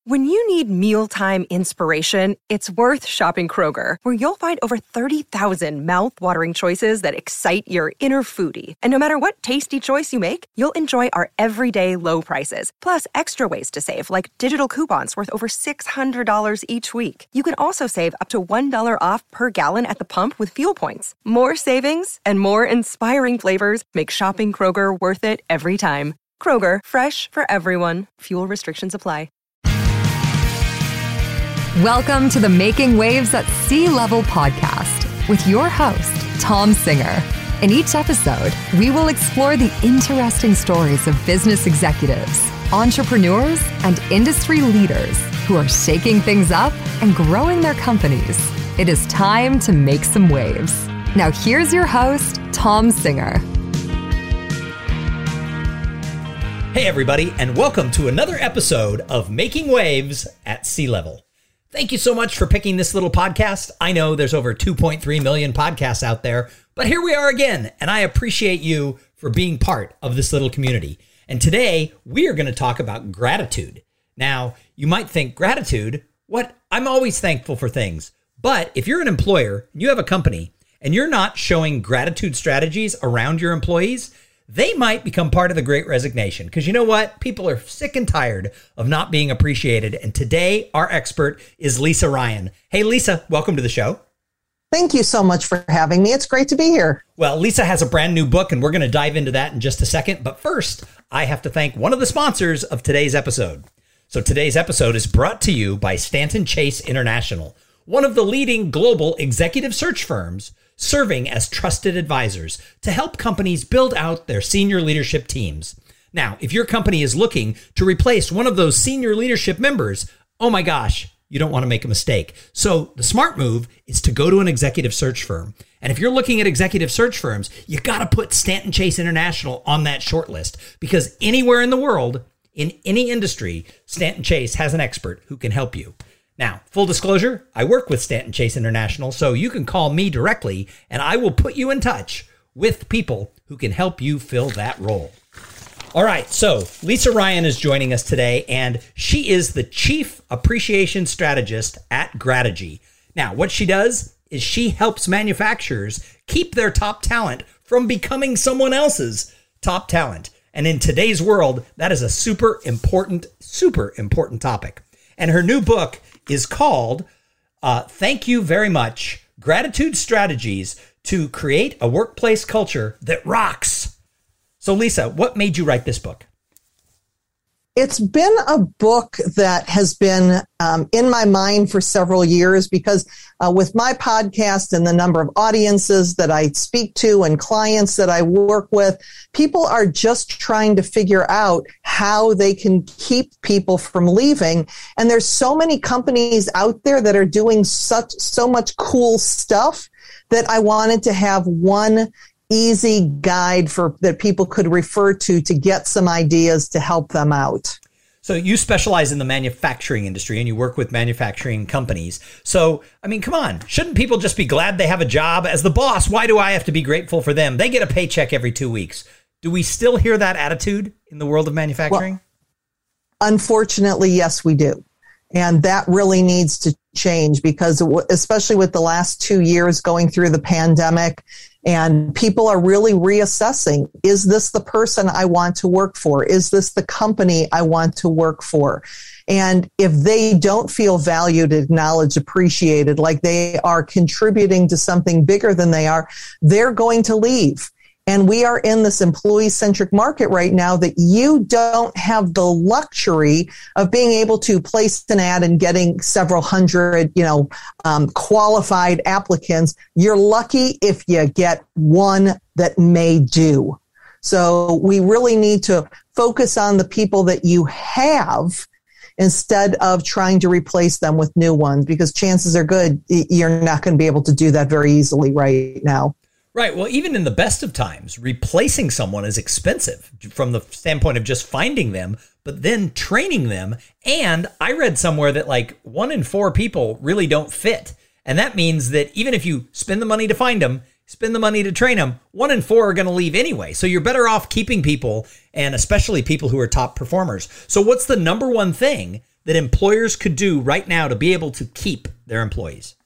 When you need mealtime inspiration, it's worth shopping Kroger, where you'll find over 30,000 mouth-watering choices that excite your inner foodie. And no matter what tasty choice you make, you'll enjoy our everyday low prices, plus extra ways to save, like digital coupons worth over $600 each week. You can also save up to $1 off per gallon at the pump with fuel points. More savings and more inspiring flavors make shopping Kroger worth it every time. Kroger, fresh for everyone. Fuel restrictions apply. Welcome to the Making Waves at Sea Level podcast with your host, Tom Singer. In each episode, we will explore the interesting stories of business executives, entrepreneurs, and industry leaders who are shaking things up and growing their companies. It is time to make some waves. Now here's your host, Tom Singer. Hey everybody, and welcome to another episode of Making Waves at Sea Level. Thank you so much for picking this little podcast. I know there's over 2.3 million podcasts out there, but here we are again, and I appreciate you for being part of this little community. And today, we are going to talk about gratitude. Now, you might think gratitude, what? I'm always thankful for things. But if you're an employer, you have a company, and you're not showing gratitude strategies around your employees, they might become part of the Great Resignation. Because you know what? People are sick and tired of not being appreciated. And today, our expert is Lisa Ryan. Hey, Lisa, welcome to the show. Thank you so much for having me. It's great to be here. Well, Lisa has a brand new book, and we're going to dive into that in just a second. But first, I have to thank one of the sponsors of today's episode. So today's episode is brought to you by Stanton Chase International, one of the leading global executive search firms serving as trusted advisors to help companies build out their senior leadership teams. Now, if your company is looking to replace one of those senior leadership members, oh my gosh, you don't want to make a mistake. So the smart move is to go to an executive search firm. And if you're looking at executive search firms, you got to put Stanton Chase International on that short list, because anywhere in the world, in any industry, Stanton Chase has an expert who can help you. Now, full disclosure, I work with Stanton Chase International, so you can call me directly and I will put you in touch with people who can help you fill that role. All right, so Lisa Ryan is joining us today, and she is the Chief Appreciation Strategist at Grategy. Now, what she does is she helps manufacturers keep their top talent from becoming someone else's top talent. And in today's world, that is a super important topic. And her new book is called Thank You Very Much, Gratitude Strategies to Create a Workplace Culture That Rocks. So Lisa, what made you write this book? It's been a book that has been in my mind for several years because with my podcast and the number of audiences that I speak to and clients that I work with, people are just trying to figure out how they can keep people from leaving. And there's so many companies out there that are doing so much cool stuff that I wanted to have one easy guide for that people could refer to get some ideas to help them out. So you specialize in the manufacturing industry and you work with manufacturing companies. So, I mean, come on, shouldn't people just be glad they have a job? As the boss, why do I have to be grateful for them? They get a paycheck every 2 weeks. Do we still hear that attitude in the world of manufacturing? Well, unfortunately, yes, we do. And that really needs to change because especially with the last 2 years going through the pandemic, and people are really reassessing, is this the person I want to work for? Is this the company I want to work for? And if they don't feel valued, acknowledged, appreciated, like they are contributing to something bigger than they are, they're going to leave. And we are in this employee-centric market right now that you don't have the luxury of being able to place an ad and getting several hundred, qualified applicants. You're lucky if you get one that may do. So we really need to focus on the people that you have instead of trying to replace them with new ones, because chances are good you're not going to be able to do that very easily right now. Right. Well, even in the best of times, replacing someone is expensive from the standpoint of just finding them, but then training them. And I read somewhere that like 1 in 4 people really don't fit. And that means that even if you spend the money to find them, spend the money to train them, 1 in 4 are going to leave anyway. So you're better off keeping people, and especially people who are top performers. So what's the number one thing that employers could do right now to be able to keep their employees?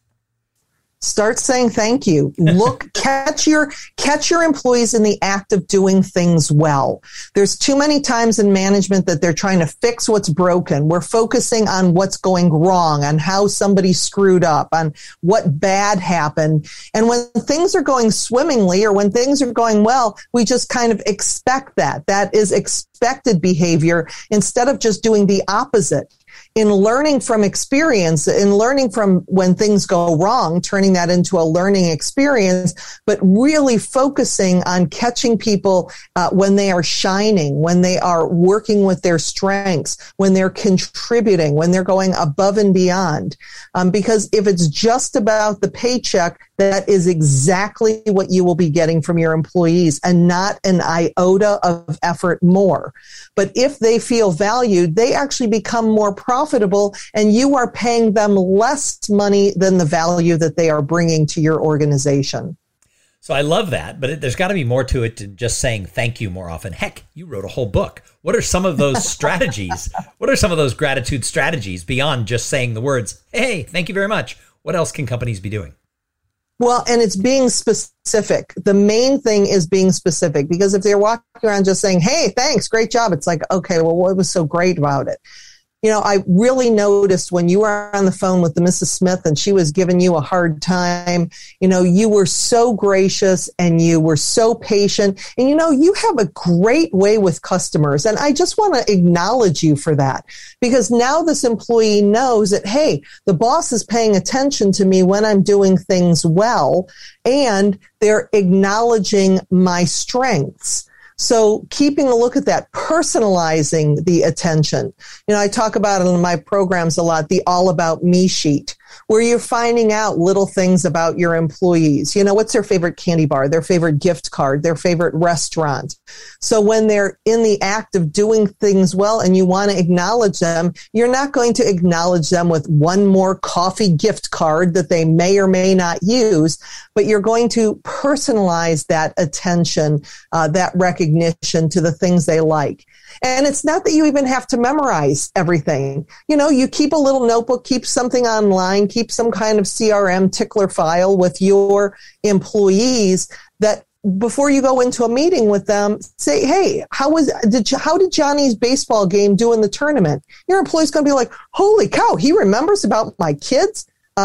Start saying thank you. Look, catch your employees in the act of doing things well. There's too many times in management that they're trying to fix what's broken. We're focusing on what's going wrong, on how somebody screwed up, on what bad happened. And when things are going swimmingly or when things are going well, we just kind of expect that. That is expected behavior instead of just doing the opposite. In learning from experience, in learning from when things go wrong, turning that into a learning experience, but really focusing on catching people when they are shining, when they are working with their strengths, when they're contributing, when they're going above and beyond. Because if it's just about the paycheck, that is exactly what you will be getting from your employees and not an iota of effort more. But if they feel valued, they actually become more profitable and you are paying them less money than the value that they are bringing to your organization. So I love that, but there's got to be more to it than just saying thank you more often. Heck, you wrote a whole book. What are some of those strategies? What are some of those gratitude strategies beyond just saying the words, hey, thank you very much? What else can companies be doing? Well, and it's being specific. The main thing is being specific, because if they're walking around just saying, hey, thanks, great job, it's like, okay, well, what was so great about it? You know, I really noticed when you were on the phone with the Mrs. Smith and she was giving you a hard time, you know, you were so gracious and you were so patient. And, you know, you have a great way with customers. And I just want to acknowledge you for that, because now this employee knows that, hey, the boss is paying attention to me when I'm doing things well, and they're acknowledging my strengths. So keeping a look at that, personalizing the attention. You know, I talk about it in my programs a lot, the All About Me sheet, where you're finding out little things about your employees. You know, what's their favorite candy bar, their favorite gift card, their favorite restaurant. So when they're in the act of doing things well and you want to acknowledge them, you're not going to acknowledge them with one more coffee gift card that they may or may not use, but you're going to personalize that attention, that recognition to the things they like. And it's not that you even have to memorize everything. You know, you keep a little notebook, keep something online, keep some kind of CRM tickler file with your employees that before you go into a meeting with them, say, hey, how did Johnny's baseball game do in the tournament? Your employee's going to be like, holy cow, he remembers about my kids?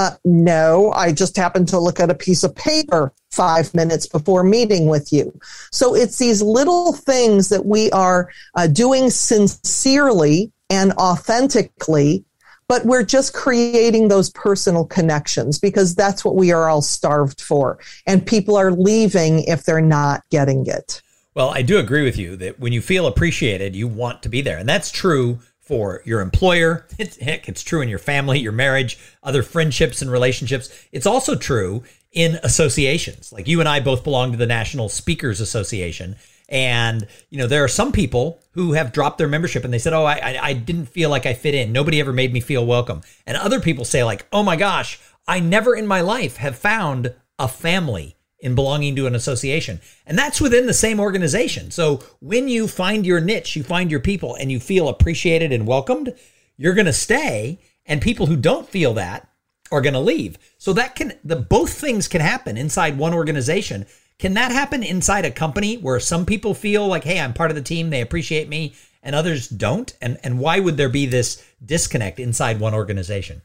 No, I just happened to look at a piece of paper 5 minutes before meeting with you. So it's these little things that we are doing sincerely and authentically, but we're just creating those personal connections because that's what we are all starved for. And people are leaving if they're not getting it. Well, I do agree with you that when you feel appreciated, you want to be there. And that's true for your employer. It's true in your family, your marriage, other friendships and relationships. It's also true in associations. Like you and I both belong to the National Speakers Association. And, you know, there are some people who have dropped their membership and they said, oh, I didn't feel like I fit in. Nobody ever made me feel welcome. And other people say like, oh my gosh, I never in my life have found a family in belonging to an association. And that's within the same organization. So when you find your niche, you find your people and you feel appreciated and welcomed, you're going to stay. And people who don't feel that are going to leave. So that both things can happen inside one organization. Can that happen inside a company where some people feel like, hey, I'm part of the team, they appreciate me, and others don't? And why would there be this disconnect inside one organization?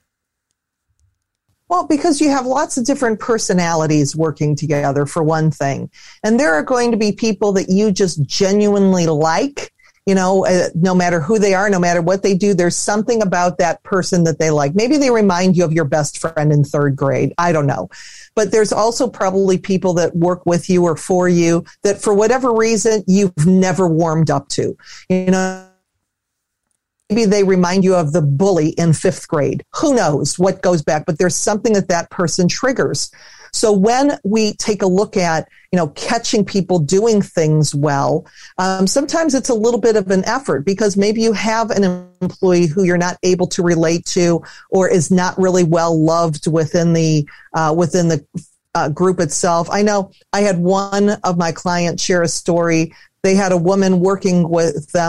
Well, because you have lots of different personalities working together, for one thing. And there are going to be people that you just genuinely like, you know, no matter who they are, no matter what they do, there's something about that person that they like. Maybe they remind you of your best friend in third grade. I don't know. But there's also probably people that work with you or for you that for whatever reason, you've never warmed up to. You know, maybe they remind you of the bully in fifth grade. Who knows what goes back, but there's something that person triggers. So when we take a look at, you know, catching people doing things well, sometimes it's a little bit of an effort because maybe you have an employee who you're not able to relate to or is not really well loved within the group itself. I know I had one of my clients share a story. They had a woman working with them, and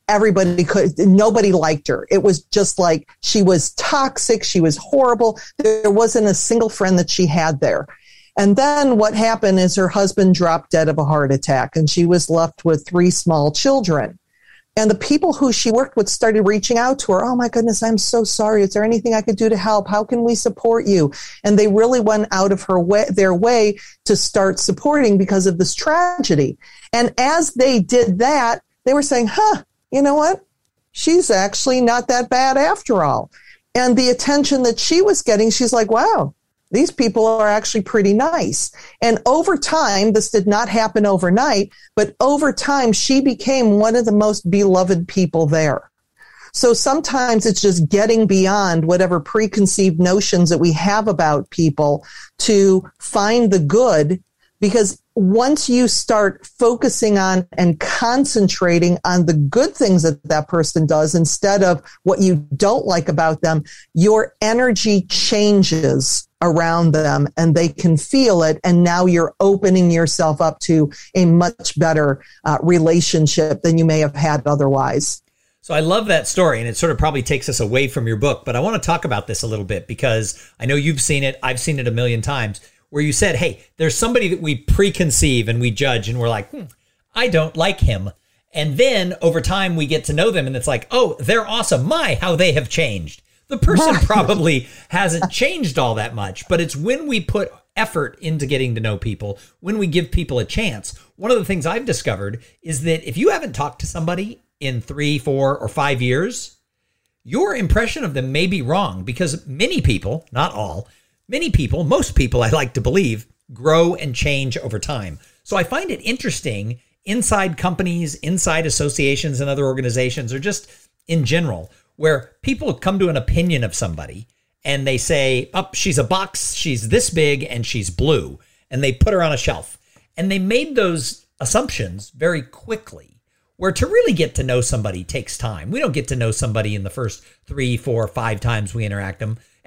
nobody liked her. It was just like she was toxic. She was horrible. There wasn't a single friend that she had there. And then what happened is her husband dropped dead of a heart attack, and she was left with 3 small children. And the people who she worked with started reaching out to her. Oh my goodness, I'm so sorry. Is there anything I could do to help? How can we support you? And they really went out of their way to start supporting because of this tragedy. And as they did that, they were saying, you know what? She's actually not that bad after all. And the attention that she was getting, she's like, wow, these people are actually pretty nice. And over time, this did not happen overnight, but over time, she became one of the most beloved people there. So sometimes it's just getting beyond whatever preconceived notions that we have about people to find the good, because once you start focusing on and concentrating on the good things that that person does instead of what you don't like about them, your energy changes around them and they can feel it. And now you're opening yourself up to a much better relationship than you may have had otherwise. So I love that story, and it sort of probably takes us away from your book, but I want to talk about this a little bit because I know you've seen it. I've seen it a million times, where you said, hey, there's somebody that we preconceive and we judge and we're like, I don't like him. And then over time we get to know them and it's like, oh, they're awesome. My, how they have changed. The person probably hasn't changed all that much, but it's when we put effort into getting to know people, when we give people a chance. One of the things I've discovered is that if you haven't talked to somebody in 3, 4, or 5 years, your impression of them may be wrong because many people, not all, many people, most people, I like to believe, grow and change over time. So I find it interesting inside companies, inside associations and other organizations, or just in general, where people come to an opinion of somebody and they say, oh, she's a box, she's this big, and she's blue. And they put her on a shelf. And they made those assumptions very quickly, where to really get to know somebody takes time. We don't get to know somebody in the first 3, 4, 5 times we interact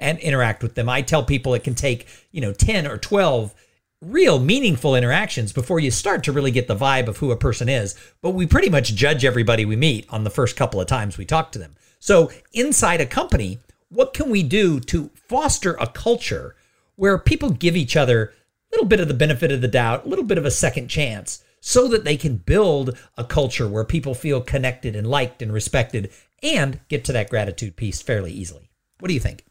with them. I tell people it can take, 10 or 12 real meaningful interactions before you start to really get the vibe of who a person is. But we pretty much judge everybody we meet on the first couple of times we talk to them. So inside a company, what can we do to foster a culture where people give each other a little bit of the benefit of the doubt, a little bit of a second chance, so that they can build a culture where people feel connected and liked and respected and get to that gratitude piece fairly easily? What do you think?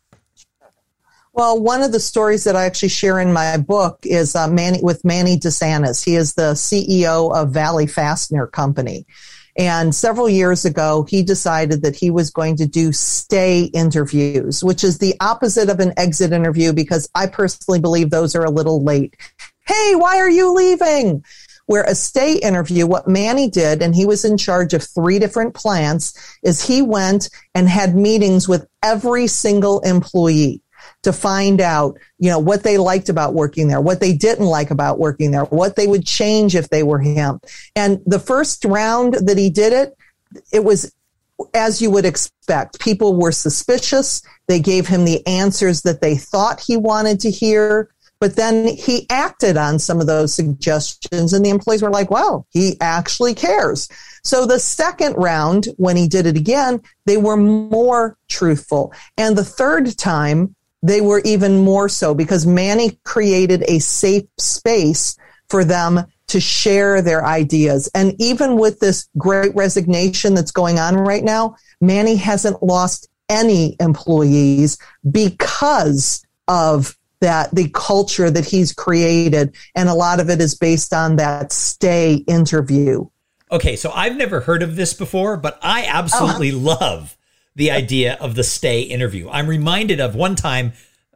Well, one of the stories that I actually share in my book is Manny DeSantis. He is the CEO of Valley Fastener Company. And several years ago, he decided that he was going to do stay interviews, which is the opposite of an exit interview, because I personally believe those are a little late. Hey, why are you leaving? Where a stay interview, what Manny did, and he was in charge of 3 different plants, is he went and had meetings with every single employee to find out, what they liked about working there, what they didn't like about working there, what they would change if they were him. And the first round that he did it was as you would expect. People were suspicious. They gave him the answers that they thought he wanted to hear. But then he acted on some of those suggestions, and the employees were like, wow, he actually cares. So the second round, when he did it again, they were more truthful. And the third time, they were even more so, because Manny created a safe space for them to share their ideas. And even with this great resignation that's going on right now, Manny hasn't lost any employees because of the culture that he's created. And a lot of it is based on that stay interview. Okay, so I've never heard of this before, but I absolutely love the idea of the stay interview. I'm reminded of one time,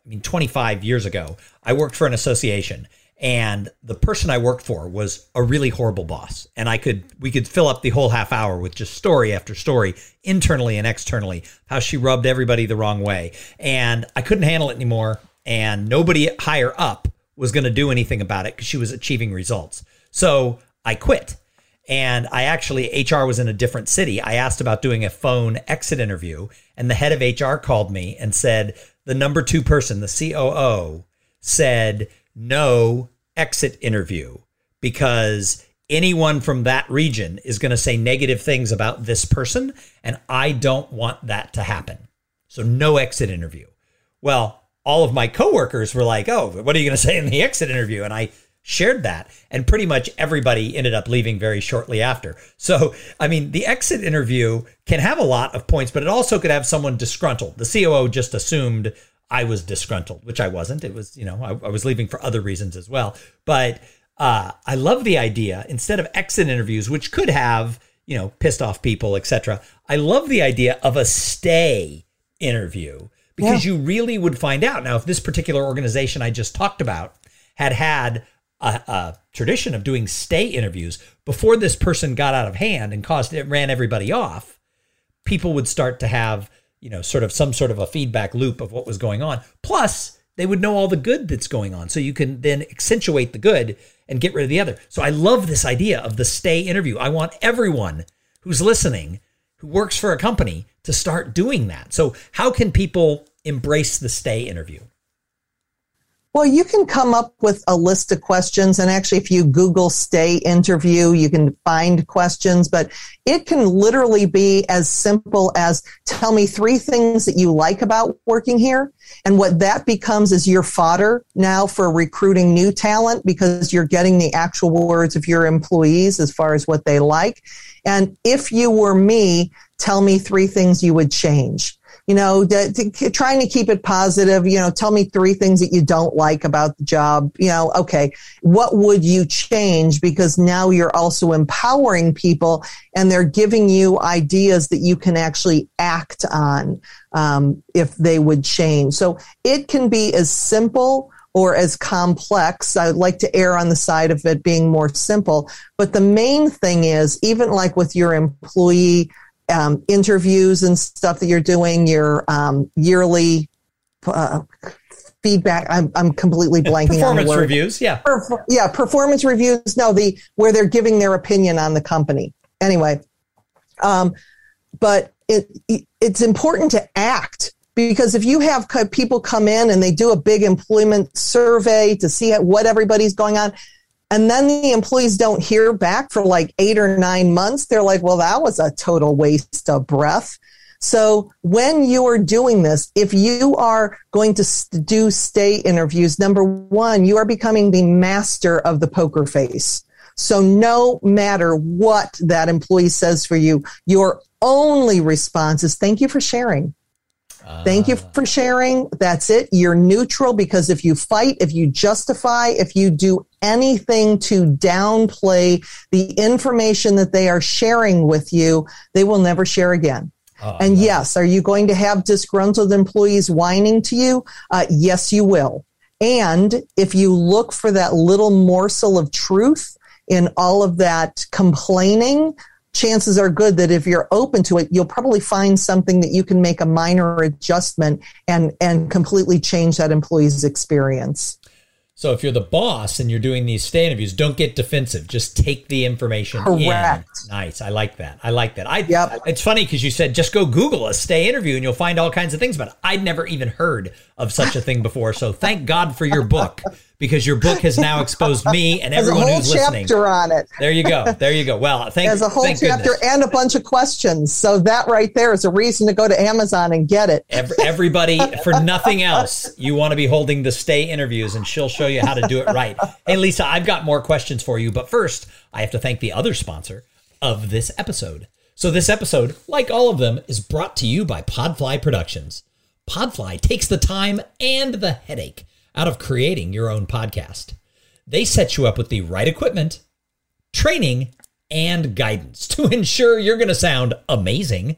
25 years ago, I worked for an association, and the person I worked for was a really horrible boss. And we could fill up the whole half hour with just story after story, internally and externally, how she rubbed everybody the wrong way. And I couldn't handle it anymore. And nobody higher up was going to do anything about it because she was achieving results. So I quit. And HR was in a different city. I asked about doing a phone exit interview, and the head of HR called me and said the number 2 person, the COO, said no exit interview, because anyone from that region is going to say negative things about this person, and I don't want that to happen. So no exit interview. Well, all of my coworkers were like, oh, what are you going to say in the exit interview? And I shared that, and pretty much everybody ended up leaving very shortly after. So, I mean, the exit interview can have a lot of points, but it also could have someone disgruntled. The COO just assumed I was disgruntled, which I wasn't. It was, I was leaving for other reasons as well. But I love the idea, instead of exit interviews, which could have, pissed off people, etc. I love the idea of a stay interview, because you really would find out. Now, if this particular organization I just talked about had a tradition of doing stay interviews before this person got out of hand and ran everybody off, people would start to have, some sort of a feedback loop of what was going on. Plus, they would know all the good that's going on. So you can then accentuate the good and get rid of the other. So I love this idea of the stay interview. I want everyone who's listening, who works for a company, to start doing that. So how can people embrace the stay interview? Well, you can come up with a list of questions. And actually, if you Google stay interview, you can find questions. But it can literally be as simple as, tell me 3 things that you like about working here. And what that becomes is your fodder now for recruiting new talent, because you're getting the actual words of your employees as far as what they like. And if you were me, tell me 3 things you would change. Trying to keep it positive, tell me 3 things that you don't like about the job. Okay, what would you change? Because now you're also empowering people, and they're giving you ideas that you can actually act on if they would change. So it can be as simple or as complex. I like to err on the side of it being more simple. But the main thing is, even like with your employee interviews and stuff that you're doing, your yearly feedback. I'm completely blanking on the word. Reviews, yeah. Performance reviews. No, where they're giving their opinion on the company. Anyway, but it's important to act, because if you have people come in and they do a big employment survey to see what everybody's going on, and then the employees don't hear back for like 8 or 9 months, they're like, well, that was a total waste of breath. So when you are doing this, if you are going to do stay interviews, number 1, you are becoming the master of the poker face. So no matter what that employee says for you, your only response is, thank you for sharing. Thank you for sharing. That's it. You're neutral, because if you fight, if you justify, if you do anything to downplay the information that they are sharing with you, they will never share again. And yes, are you going to have disgruntled employees whining to you? Yes, you will. And if you look for that little morsel of truth in all of that complaining, chances are good that if you're open to it, you'll probably find something that you can make a minor adjustment and completely change that employee's experience. So if you're the boss and you're doing these stay interviews, don't get defensive. Just take the information Correct. in. Nice. I like that. It's funny because you said just go Google a stay interview and you'll find all kinds of things, but I'd never even heard of such a thing before. So thank God for your book, because your book has now exposed me and everyone who's listening. There's a whole chapter on it. There you go. Well, there's a whole chapter goodness. And a bunch of questions. So that right there is a reason to go to Amazon and get it. Everybody, for nothing else, you want to be holding the stay interviews, and she'll show you how to do it right. Hey, Lisa, I've got more questions for you, but first, I have to thank the other sponsor of this episode. So this episode, like all of them, is brought to you by Podfly Productions. Podfly takes the time and the headache out of creating your own podcast. They set you up with the right equipment, training, and guidance to ensure you're going to sound amazing.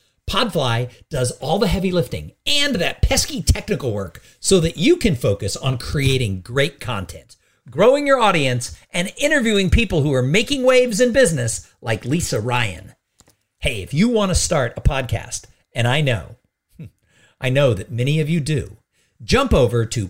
Podfly does all the heavy lifting and that pesky technical work so that you can focus on creating great content, growing your audience, and interviewing people who are making waves in business like Lisa Ryan. Hey, if you want to start a podcast, and I know that many of you do, jump over to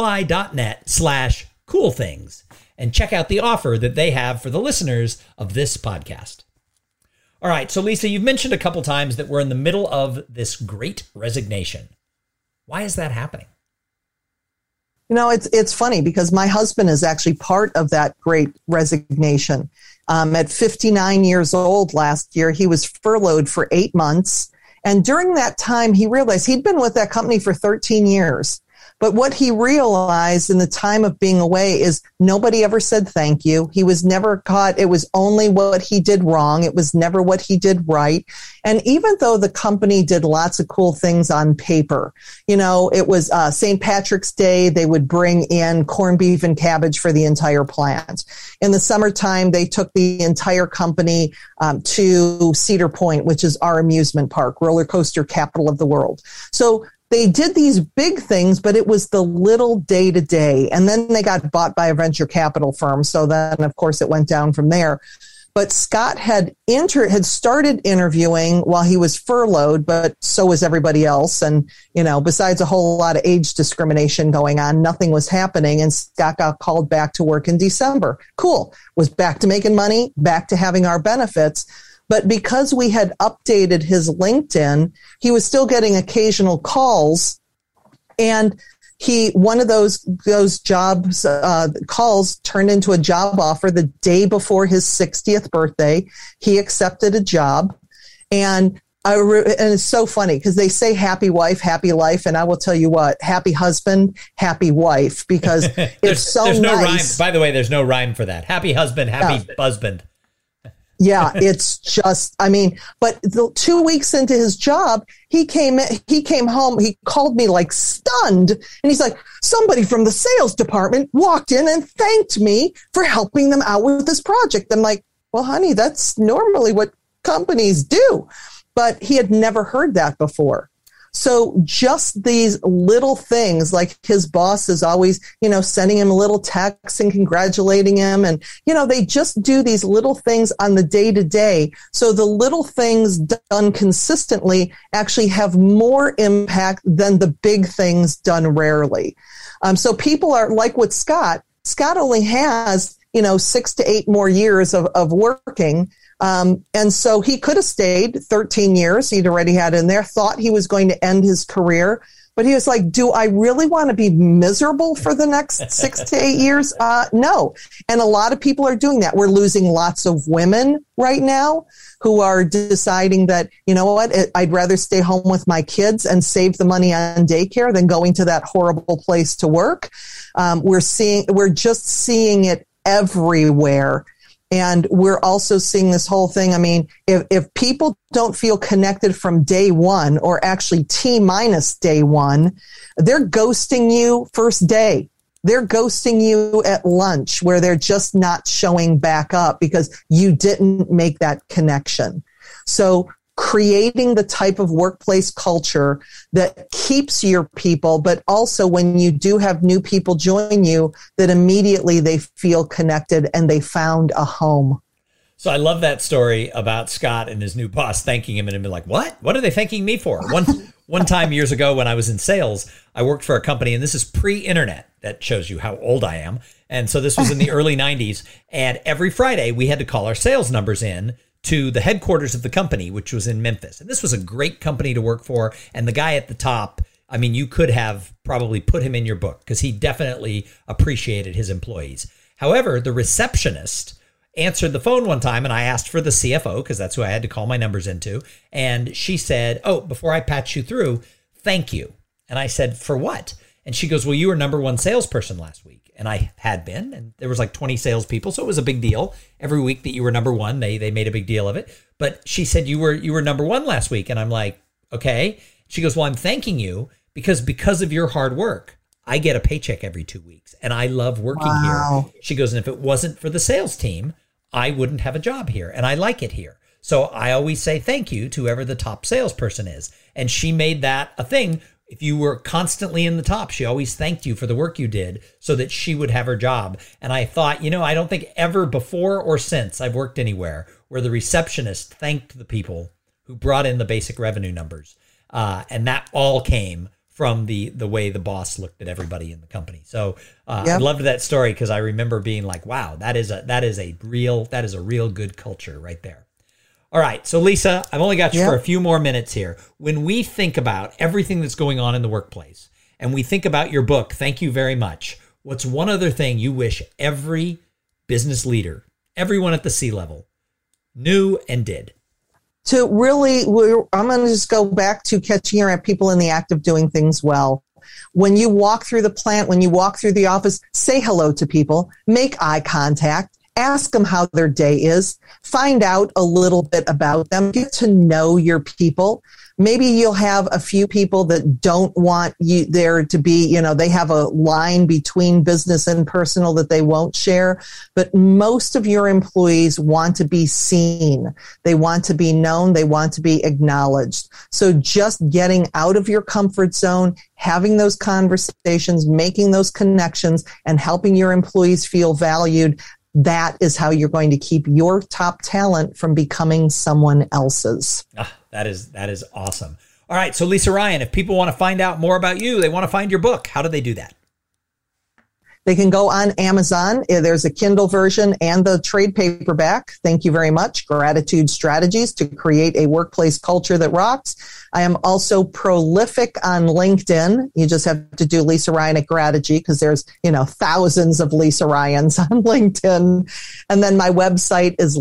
podfly.net/coolthings and check out the offer that they have for the listeners of this podcast. All right, so Lisa, you've mentioned a couple times that we're in the middle of this great resignation. Why is that happening? It's funny because my husband is actually part of that great resignation. At 59 years old last year, he was furloughed for 8 months. And during that time, he realized he'd been with that company for 13 years. But what he realized in the time of being away is nobody ever said thank you. He was never caught. It was only what he did wrong. It was never what he did right. And even though the company did lots of cool things on paper, it was St. Patrick's Day, they would bring in corned beef and cabbage for the entire plant. In the summertime, they took the entire company to Cedar Point, which is our amusement park, roller coaster capital of the world. So they did these big things, but it was the little day to day. And then they got bought by a venture capital firm. So then, of course, it went down from there. But Scott had started interviewing while he was furloughed, but so was everybody else. And, besides a whole lot of age discrimination going on, nothing was happening. And Scott got called back to work in December. Cool. Was back to making money, back to having our benefits. But because we had updated his LinkedIn, he was still getting occasional calls. And one of those jobs calls turned into a job offer the day before his 60th birthday. He accepted a job. And it's so funny because they say happy wife, happy life. And I will tell you what, happy husband, happy wife, because it's so there's no nice. Rhyme. By the way, there's no rhyme for that. Happy husband, happy husband. Yeah, it's just, but 2 weeks into his job, he came home, he called me like stunned. And he's like, somebody from the sales department walked in and thanked me for helping them out with this project. I'm like, well, honey, that's normally what companies do. But he had never heard that before. So just these little things, like his boss is always, sending him a little text and congratulating him. And, they just do these little things on the day to day. So the little things done consistently actually have more impact than the big things done rarely. So people are like with Scott only has, 6 to 8 more years of working. And so he could have stayed 13 years. He'd already had in there, thought he was going to end his career. But he was like, do I really want to be miserable for the next 6 to 8 years? No. And a lot of people are doing that. We're losing lots of women right now who are deciding that, I'd rather stay home with my kids and save the money on daycare than going to that horrible place to work. We're just seeing it everywhere. And we're also seeing this whole thing. If people don't feel connected from day one, or actually T-minus day one, they're ghosting you first day. They're ghosting you at lunch, where they're just not showing back up because you didn't make that connection. So creating the type of workplace culture that keeps your people, but also when you do have new people join you, that immediately they feel connected and they found a home. So I love that story about Scott and his new boss thanking him, and be like, what? What are they thanking me for? One time years ago when I was in sales, I worked for a company, and this is pre-internet. That shows you how old I am. And so this was in the early 90s. And every Friday we had to call our sales numbers in to the headquarters of the company, which was in Memphis. And this was a great company to work for. And the guy at the top, you could have probably put him in your book because he definitely appreciated his employees. However, the receptionist answered the phone one time, and I asked for the CFO because that's who I had to call my numbers into. And she said, oh, before I patch you through, thank you. And I said, for what? And she goes, well, you were number one salesperson last week. And I had been, and there was like 20 salespeople. So it was a big deal. Every week that you were number one, they made a big deal of it. But she said, you were number one last week. And I'm like, okay. She goes, well, I'm thanking you because of your hard work, I get a paycheck every 2 weeks and I love working here. She goes, and if it wasn't for the sales team, I wouldn't have a job here and I like it here. So I always say thank you to whoever the top salesperson is. And she made that a thing. If you were constantly in the top, she always thanked you for the work you did so that she would have her job. And I thought, I don't think ever before or since I've worked anywhere where the receptionist thanked the people who brought in the basic revenue numbers. And that all came from the way the boss looked at everybody in the company. So I loved that story because I remember being like, wow, that is a real good culture right there. All right. So Lisa, I've only got you for a few more minutes here. When we think about everything that's going on in the workplace and we think about your book, thank you very much. What's one other thing you wish every business leader, everyone at the C-level, knew and did? To really, I'm going to just go back to catching your people in the act of doing things well. When you walk through the plant, when you walk through the office, say hello to people, make eye contact, ask them how their day is, find out a little bit about them, get to know your people. Maybe you'll have a few people that don't want you there to be, they have a line between business and personal that they won't share. But most of your employees want to be seen. They want to be known. They want to be acknowledged. So just getting out of your comfort zone, having those conversations, making those connections, and helping your employees feel valued, that is how you're going to keep your top talent from becoming someone else's. That is awesome. All right. So Lisa Ryan, if people want to find out more about you, they want to find your book, how do they do that? They can go on Amazon. There's a Kindle version and the trade paperback. Thank you very much. Gratitude Strategies to Create a Workplace Culture That Rocks. I am also prolific on LinkedIn. You just have to do Lisa Ryan at Grategy because there's, thousands of Lisa Ryans on LinkedIn. And then my website is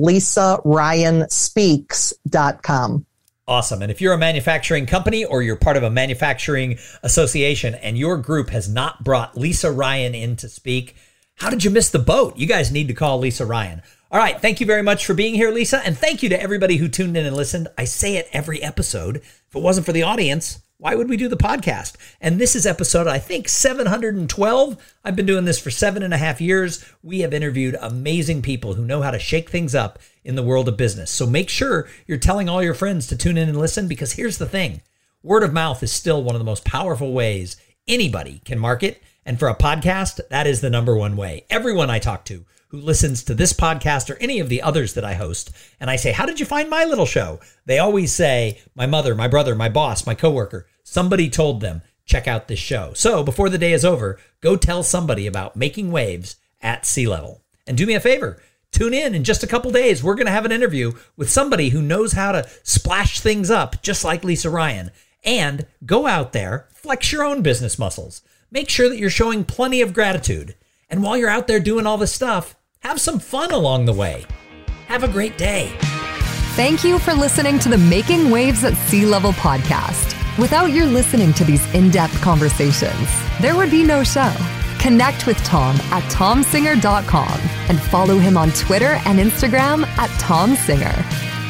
lisaryanspeaks.com. Awesome. And if you're a manufacturing company or you're part of a manufacturing association and your group has not brought Lisa Ryan in to speak, how did you miss the boat? You guys need to call Lisa Ryan. All right. Thank you very much for being here, Lisa. And thank you to everybody who tuned in and listened. I say it every episode. If it wasn't for the audience, why would we do the podcast? And this is episode, I think, 712. I've been doing this for 7.5 years. We have interviewed amazing people who know how to shake things up in the world of business. So make sure you're telling all your friends to tune in and listen, because here's the thing. Word of mouth is still one of the most powerful ways anybody can market. And for a podcast, that is the number one way. Everyone I talk to who listens to this podcast or any of the others that I host, and I say, how did you find my little show? They always say, my mother, my brother, my boss, my coworker, somebody told them, check out this show. So before the day is over, go tell somebody about Making Waves at C-Level. And do me a favor, tune in just a couple days. We're going to have an interview with somebody who knows how to splash things up, just like Lisa Ryan. And go out there, flex your own business muscles. Make sure that you're showing plenty of gratitude. And while you're out there doing all this stuff, have some fun along the way. Have a great day. Thank you for listening to the Making Waves at C-Level podcast. Without your listening to these in-depth conversations, there would be no show. Connect with Tom at tomsinger.com and follow him on Twitter and Instagram at tomsinger.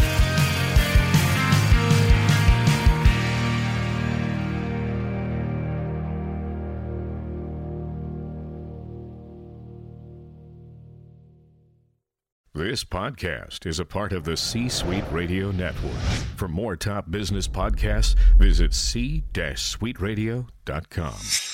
This podcast is a part of the C-Suite Radio Network. For more top business podcasts, visit c-suiteradio.com.